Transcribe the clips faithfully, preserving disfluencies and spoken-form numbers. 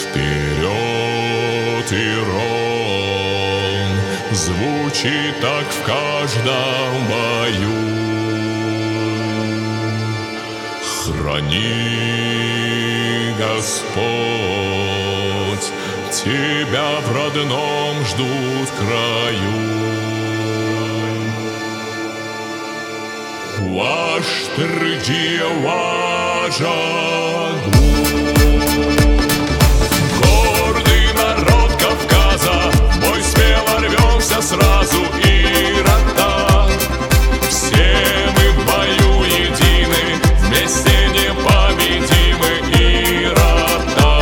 Вперед, Ирон, звучит так в каждом бою. Храни, Господь, тебя в родном ждут краю. Ваштырди важагу. Гордый народ Кавказа, бой смело рвемся сразу и рота. Все мы в бою едины, вместе непобедимы и рота.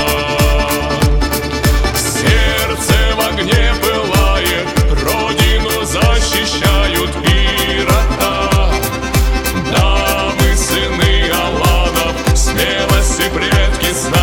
Сердце в огне пылает, родину защищают и рота. Да, мы сыны Аланов, смелости предки знают.